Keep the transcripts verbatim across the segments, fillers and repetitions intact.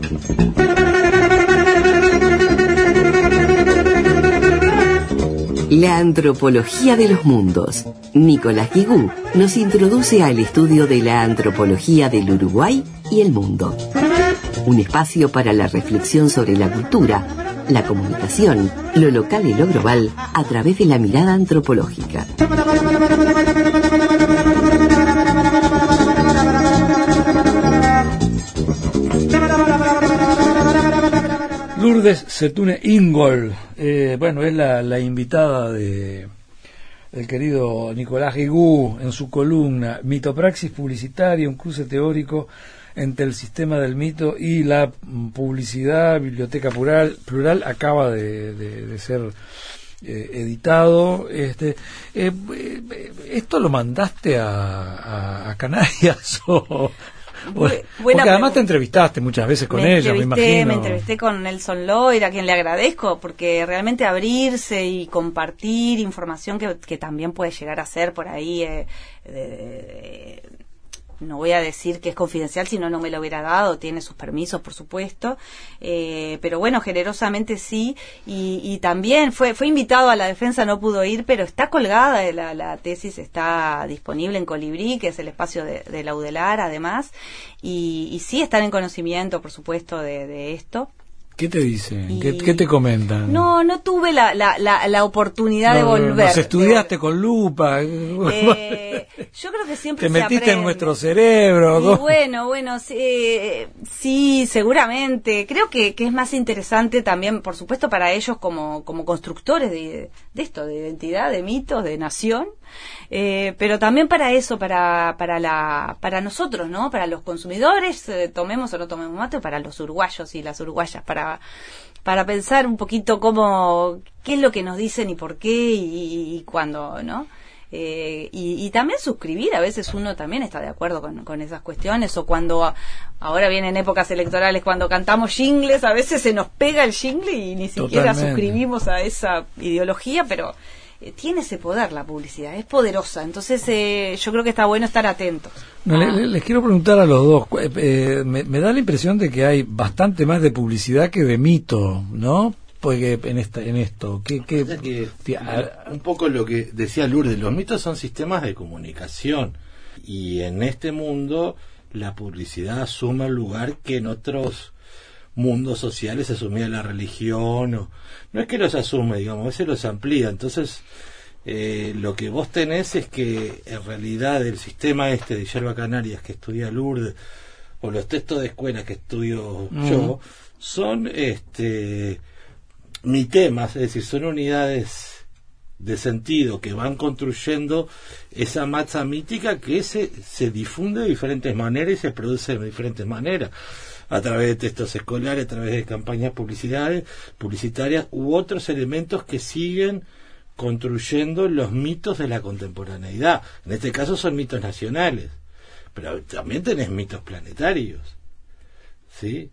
La antropología de los mundos. Nicolás Guigú nos introduce al estudio de la antropología del Uruguay y el mundo. Un espacio para la reflexión sobre la cultura, la comunicación, lo local y lo global a través de la mirada antropológica. Lourdes Setune Ingold, eh, bueno, es la, la invitada de el querido Nicolás Guigú en su columna Mitopraxis publicitaria, un cruce teórico entre el sistema del mito y la publicidad, biblioteca plural, plural acaba de, de, de ser eh, editado. Este, eh, eh, ¿Esto lo mandaste a, a, a Canarias o...? Buena Porque además pregunta. Te entrevistaste muchas veces con me ella, me imagino. Me entrevisté con Nelson Lloyd, a quien le agradezco, porque realmente abrirse y compartir información que, que también puede llegar a ser por ahí, eh, de, de, no voy a decir que es confidencial, si no, no me lo hubiera dado, tiene sus permisos, por supuesto, eh, pero bueno, generosamente sí, y, y también fue fue invitado a la defensa, no pudo ir, pero está colgada, la, la tesis está disponible en Colibrí, que es el espacio de, de la UDELAR, además, y, y sí están en conocimiento, por supuesto, de, de esto. ¿Qué te dicen? Y... ¿Qué, ¿Qué te comentan? No, no tuve la, la, la, la oportunidad no, de volver. Nos estudiaste de... con lupa. Eh, yo creo que siempre te se metiste aprende. En nuestro cerebro. Y bueno, bueno, sí, sí, seguramente. Creo que, que es más interesante también, por supuesto, para ellos como, como constructores de, de esto, de identidad, de mitos, de nación. Eh, pero también para eso, para para la para nosotros, ¿no? Para los consumidores, eh, tomemos o no tomemos mate, para los uruguayos y las uruguayas, para para pensar un poquito cómo, qué es lo que nos dicen y por qué y, y cuándo, ¿no? Eh, y, y también suscribir, a veces uno también está de acuerdo con, con esas cuestiones, o cuando ahora vienen épocas electorales, cuando cantamos jingles, a veces se nos pega el jingle y ni siquiera Totalmente. suscribimos a esa ideología, pero tiene ese poder la publicidad, es poderosa, entonces eh, yo creo que está bueno estar atentos. No, ah. les, les quiero preguntar a los dos, eh, me, me da la impresión de que hay bastante más de publicidad que de mito, ¿no? Porque en esta, en esto, ¿qué, qué, que, que, un poco lo que decía Lourdes, los mitos son sistemas de comunicación y en este mundo la publicidad asume el lugar que en otros mundos sociales asumía la religión, o no es que los asume, digamos, a veces los amplía. Entonces eh, lo que vos tenés es que en realidad el sistema este de Yerba Canarias que estudia Lourdes o los textos de escuela que estudio uh-huh. yo son este mitemas, es decir, son unidades de sentido que van construyendo esa masa mítica que se, se difunde de diferentes maneras y se produce de diferentes maneras, a través de textos escolares, a través de campañas publicitarias, publicitarias u otros elementos que siguen construyendo los mitos de la contemporaneidad. En este caso son mitos nacionales, pero también tenés mitos planetarios, ¿sí?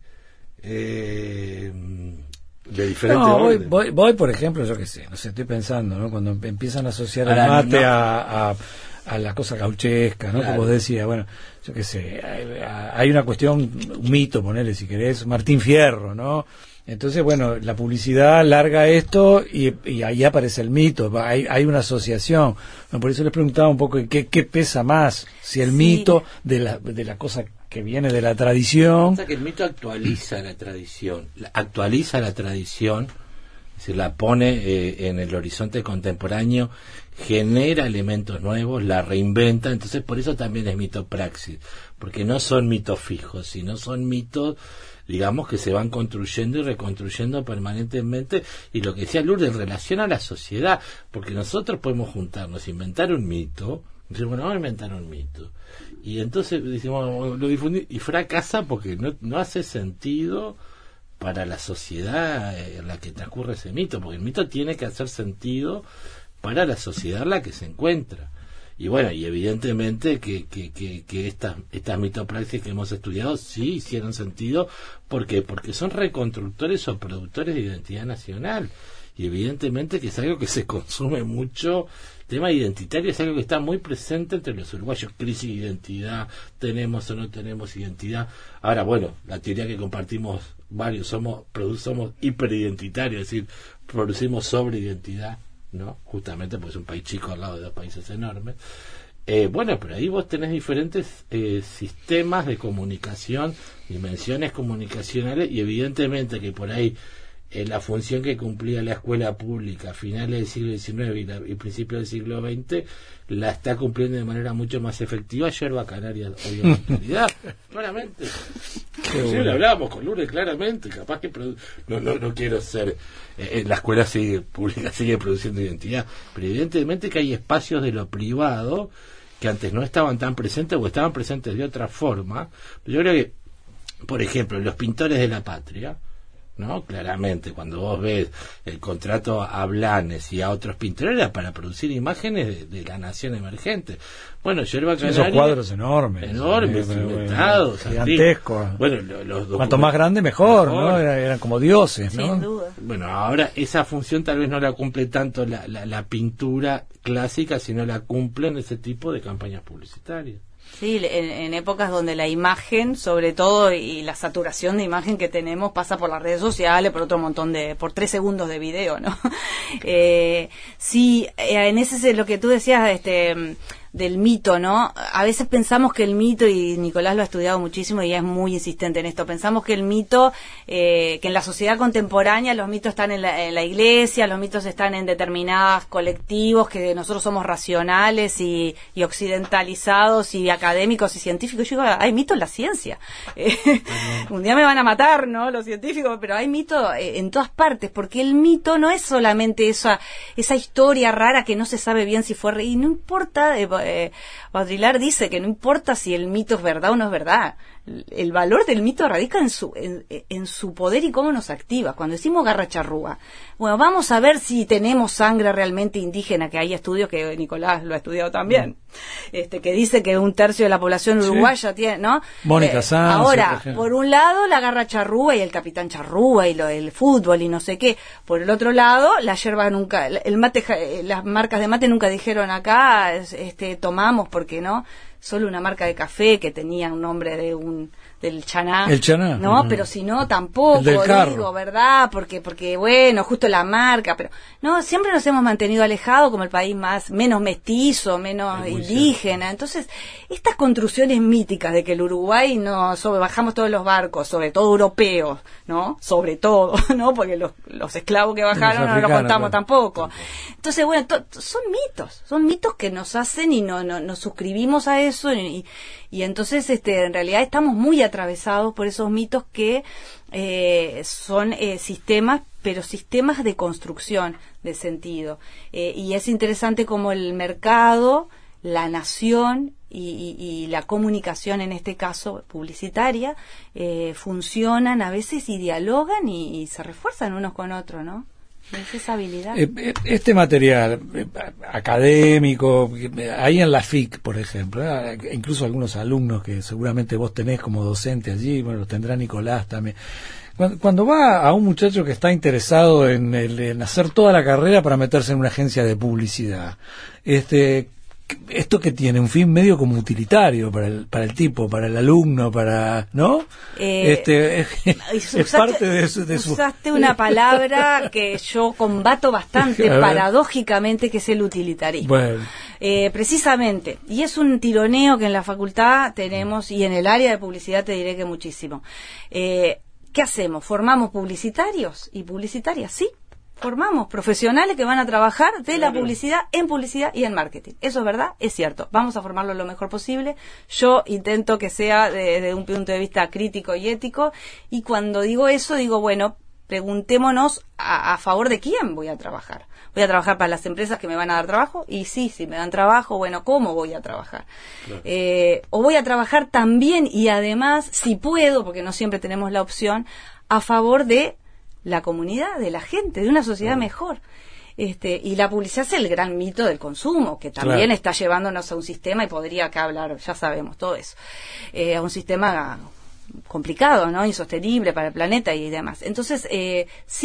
Eh, de diferentes no, voy, órdenes. Voy, voy, por ejemplo, yo qué sé, no sé, estoy pensando, ¿no? Cuando empiezan a asociar el Ahora, mate no. a... a a la cosa gauchesca, ¿no? Claro. Como decía, bueno, yo qué sé, hay, hay una cuestión, un mito, ponele si querés, Martín Fierro, ¿no? Entonces, bueno, la publicidad larga esto y, y ahí aparece el mito, hay, hay una asociación. Bueno, por eso les preguntaba un poco qué, qué pesa más, si el sí. mito de la, de la cosa que viene de la tradición. O sea que el mito actualiza la tradición, actualiza la tradición, se la pone eh, en el horizonte contemporáneo, genera elementos nuevos, la reinventa, entonces por eso también es mitopraxis, porque no son mitos fijos, sino son mitos, digamos, que se van construyendo y reconstruyendo permanentemente, y lo que decía Lourdes, en relación a la sociedad, porque nosotros podemos juntarnos, inventar un mito, decir, bueno, vamos a inventar un mito, y entonces decimos, lo difundimos, y fracasa porque no, no hace sentido para la sociedad en la que transcurre ese mito, porque el mito tiene que hacer sentido para la sociedad en la que se encuentra. Y bueno, y evidentemente que, que, que, que estas, estas mitopraxis que hemos estudiado sí hicieron sentido. ¿Por qué? Porque son reconstructores o productores de identidad nacional. Y evidentemente que es algo que se consume mucho tema identitario es algo que está muy presente entre los uruguayos. Crisis de identidad, tenemos o no tenemos identidad. Ahora, bueno, la teoría que compartimos varios, somos, somos hiperidentitarios, es decir, producimos sobreidentidad, ¿no? Justamente porque es un país chico al lado de dos países enormes. Eh, bueno, pero ahí vos tenés diferentes eh, sistemas de comunicación, dimensiones comunicacionales, y evidentemente que por ahí eh, la función que cumplía la escuela pública a finales del siglo diecinueve y, la, y principios del siglo veinte la está cumpliendo de manera mucho más efectiva Yerba Canaria hoy en la actualidad. Claramente. Sí, bueno. Hablábamos con Lourdes claramente, capaz que produ- no, no, no quiero ser eh, la escuela sigue pública sigue produciendo identidad, pero evidentemente que hay espacios de lo privado que antes no estaban tan presentes o estaban presentes de otra forma. Yo creo que, por ejemplo, los pintores de la patria, ¿no? Claramente, cuando vos ves el contrato a Blanes y a otros pintores, era para producir imágenes de, de la nación emergente. Bueno, Yerba Canaria, esos cuadros enormes, enormes, sí, inventados, gigantescos. Bueno, los, los cuanto más grande mejor, mejor. ¿no? Eran, eran como dioses, ¿no? Sin duda. Bueno, ahora esa función tal vez no la cumple tanto la, la, la pintura clásica, sino la cumplen ese tipo de campañas publicitarias. Sí, en, en épocas donde la imagen, sobre todo, y la saturación de imagen que tenemos pasa por las redes sociales, por otro montón de, por tres segundos de video, ¿no? eh, sí, en ese es lo que tú decías, este, del mito, ¿no? A veces pensamos que el mito, y Nicolás lo ha estudiado muchísimo y es muy insistente en esto, pensamos que el mito, eh, que en la sociedad contemporánea los mitos están en la, en la iglesia, los mitos están en determinados colectivos, que nosotros somos racionales y, y occidentalizados y académicos y científicos. Yo digo, hay mito en la ciencia. Eh, un día me van a matar, ¿no? Los científicos, pero hay mito eh, en todas partes, porque el mito no es solamente esa, esa historia rara que no se sabe bien si fue re- y no importa, eh, Eh, Baudrillard dice que no importa si el mito es verdad o no es verdad, el valor del mito radica en su en, en su poder y cómo nos activa. Cuando decimos garra charrúa, bueno, vamos a ver si tenemos sangre realmente indígena, que hay estudios que Nicolás lo ha estudiado también, este que dice que un tercio de la población uruguaya sí. tiene, ¿no? Mónica eh, Sanz, ahora, por, por un lado la garra charrúa y el capitán charrúa y lo, el fútbol y no sé qué, por el otro lado la yerba nunca, el mate, las marcas de mate nunca dijeron acá este tomamos porque no, solo una marca de café que tenía un nombre de un del Chaná, el Chaná, no, uh-huh. pero si no tampoco digo, ¿verdad? Porque porque bueno, justo la marca, pero no, siempre nos hemos mantenido alejados como el país más menos mestizo, menos indígena. Entonces, estas construcciones míticas de que el Uruguay no sobre bajamos todos los barcos, sobre todo europeos, ¿no? Sobre todo, ¿no? Porque los los esclavos que bajaron no los contamos claro. tampoco. Entonces, bueno, to, son mitos, son mitos que nos hacen y no, no nos suscribimos a eso y, y entonces este en realidad estamos muy atravesados por esos mitos que eh, son eh, sistemas, pero sistemas de construcción de sentido. Eh, y es interesante cómo el mercado, la nación y, y, y la comunicación, en este caso publicitaria, eh, funcionan a veces y dialogan y, y se refuerzan unos con otros, ¿no? Es esa habilidad. Este material académico, ahí en la F I C, por ejemplo, incluso algunos alumnos que seguramente vos tenés como docente allí, bueno, los tendrá Nicolás también. Cuando, cuando va a un muchacho que está interesado en, el, en hacer toda la carrera para meterse en una agencia de publicidad, este esto que tiene un fin medio como utilitario para el para el tipo, para el alumno, para, ¿no? Eh, este es, usaste, es parte de su, de su... usaste una palabra que yo combato bastante paradójicamente, que es el utilitarismo. Bueno. Eh, precisamente, y es un tironeo que en la facultad tenemos, y en el área de publicidad te diré que muchísimo. Eh, ¿qué hacemos? ¿Formamos publicitarios y publicitarias? Sí. Formamos profesionales que van a trabajar de la publicidad en publicidad y en marketing. Eso es verdad, es cierto. Vamos a formarlo lo mejor posible. Yo intento que sea desde un punto de vista crítico y ético. Y cuando digo eso, digo, bueno, preguntémonos a, a favor de quién voy a trabajar. ¿Voy a trabajar para las empresas que me van a dar trabajo? Y sí, si me dan trabajo, bueno, ¿cómo voy a trabajar? Claro. Eh, o voy a trabajar también y además, si puedo, porque no siempre tenemos la opción, a favor de la comunidad, de la gente, de una sociedad mejor. Este, y la publicidad es el gran mito del consumo, que también claro. está llevándonos a un sistema, y podría acá hablar, ya sabemos todo eso, eh, a un sistema complicado, ¿no? Insostenible para el planeta y demás. Entonces, eh, sí,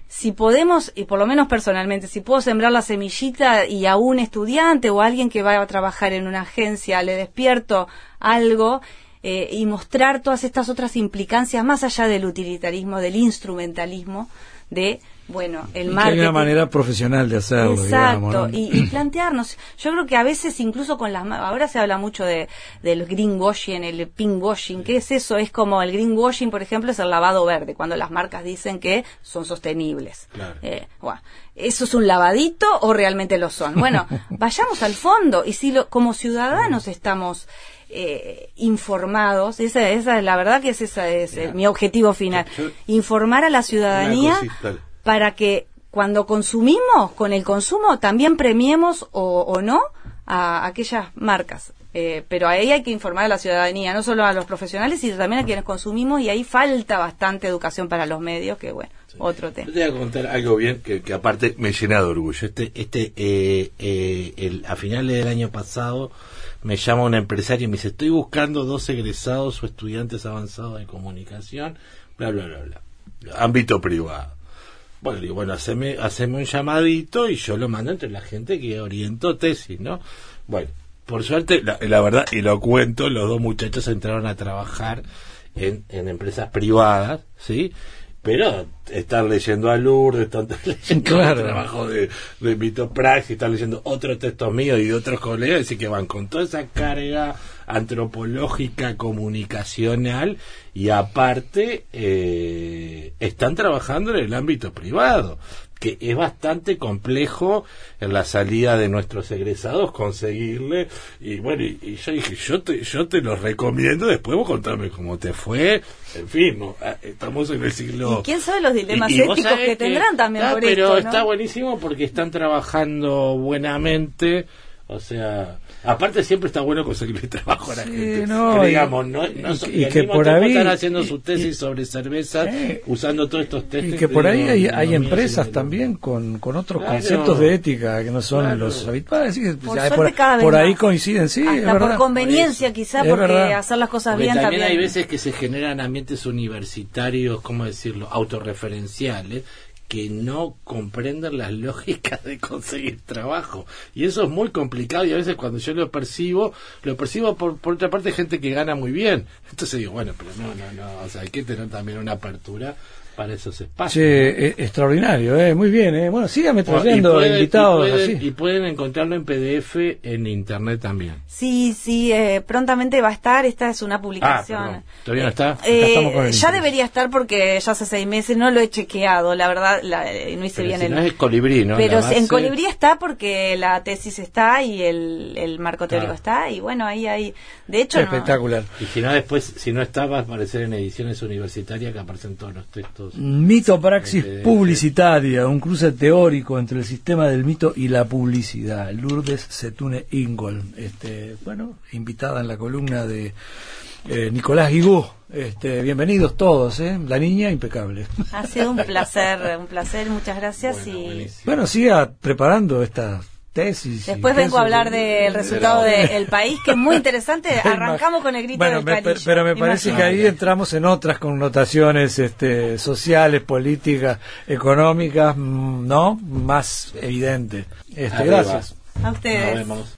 si podemos, y por lo menos personalmente, si puedo sembrar la semillita y a un estudiante o a alguien que va a trabajar en una agencia le despierto algo, eh, y mostrar todas estas otras implicancias más allá del utilitarismo, del instrumentalismo, de, bueno, el y marketing. Que hay una manera profesional de hacerlo, Exacto, digamos, ¿no? y, y plantearnos, yo creo que a veces incluso con las, ahora se habla mucho de del greenwashing, el pinkwashing, ¿qué es eso? Es como el greenwashing, por ejemplo, es el lavado verde, cuando las marcas dicen que son sostenibles. Claro. Eh, bueno, ¿eso es un lavadito o realmente lo son? Bueno, vayamos al fondo, y si lo, como ciudadanos estamos eh, informados, esa, esa la verdad que es, esa es eh, mi objetivo final, Yo- informar a la ciudadanía Una cosita. para que cuando consumimos, con el consumo, también premiemos o, o no a aquellas marcas. Eh, pero ahí hay que informar a la ciudadanía, no solo a los profesionales, sino también a quienes consumimos, y ahí falta bastante educación para los medios, que bueno, otro tema. Yo te voy a contar algo bien que, que aparte me llena de orgullo. Este, este, eh, eh, el, a finales del año pasado me llama un empresario y me dice: estoy buscando dos egresados o estudiantes avanzados de comunicación, bla, bla, bla, bla. Ámbito privado. Bueno, digo, bueno, haceme, haceme un llamadito y yo lo mando entre la gente que orientó tesis, ¿no? Bueno, por suerte, la, la verdad, y lo cuento, los dos muchachos entraron a trabajar en, en empresas privadas, ¿sí? Pero están leyendo a Lourdes, están leyendo Claro. el trabajo de, de Mito Praxis, están leyendo otros textos míos y de otros colegas, así que van con toda esa carga antropológica, comunicacional, y aparte eh, están trabajando en el ámbito privado, que es bastante complejo en la salida de nuestros egresados conseguirle, y bueno, y, y yo dije, yo te, yo te los recomiendo, después vos contame cómo te fue, en fin, no, estamos en el siglo... Y quién sabe los dilemas y- y vos éticos sabés que tendrán también ah, por pero esto, ¿no? está buenísimo porque están trabajando buenamente, o sea, aparte siempre está bueno conseguirle trabajo a la Sí, gente, no, que y- digamos, no, y- no so- y al que mismo por tiempo ahí- están haciendo y- su tesis y- sobre cerveza, Eh, usando todos estos textos. Y que por ahí de hay, economía, hay empresas de- también con, con otros Claro. conceptos de ética que no son Claro. los habituales. Así que, Por ya, suerte por, cada vez por ahí más. coinciden, sí, es Hasta por verdad. conveniencia quizá, Es porque verdad. hacer las cosas Porque bien también, también. hay veces que se generan ambientes universitarios, ¿cómo decirlo?, autorreferenciales, que no comprenden las lógicas de conseguir trabajo, y eso es muy complicado, y a veces cuando yo lo percibo lo percibo por, por otra parte gente que gana muy bien, entonces digo, bueno, pero no, no, no, o sea, hay que tener también una apertura para esos espacios. Che, eh, extraordinario, eh, muy bien. Eh. Bueno, sígame Bueno, trayendo y pueden, invitados y pueden, así. y pueden encontrarlo en P D F en internet también. Sí, sí, eh, prontamente va a estar. Esta es una Ah, publicación. perdón, ¿todavía no está? Eh, Acá estamos con el ya interés. debería estar porque ya hace seis meses no lo he chequeado, la verdad, la, eh, no hice Pero bien si el... no es Colibrí, ¿no? Pero La base- en Colibrí está porque la tesis está y el, el marco teórico Claro. está, y bueno, ahí hay... De hecho, no- Espectacular. Y si no, después, si no está, va a aparecer en ediciones universitarias que aparecen todos los textos. Mitopraxis Eh, publicitaria, un cruce teórico entre el sistema del mito y la publicidad. Lourdes Setune Ingold, este, bueno, invitada en la columna de eh, Nicolás Guigú. Este, bienvenidos todos, ¿eh? La niña impecable. ha sido un placer, un placer, muchas gracias. Bueno, y buenísimo. Bueno, siga preparando esta tesis. y después vengo a tesis. hablar del resultado de El País, que es muy interesante. Arrancamos con el grito Bueno, del me- carillo. pero me parece que ahí entramos en otras connotaciones este, sociales, políticas, económicas, mm, ¿no? Más evidentes. Este, Arriba. gracias. A ustedes. Nos vemos.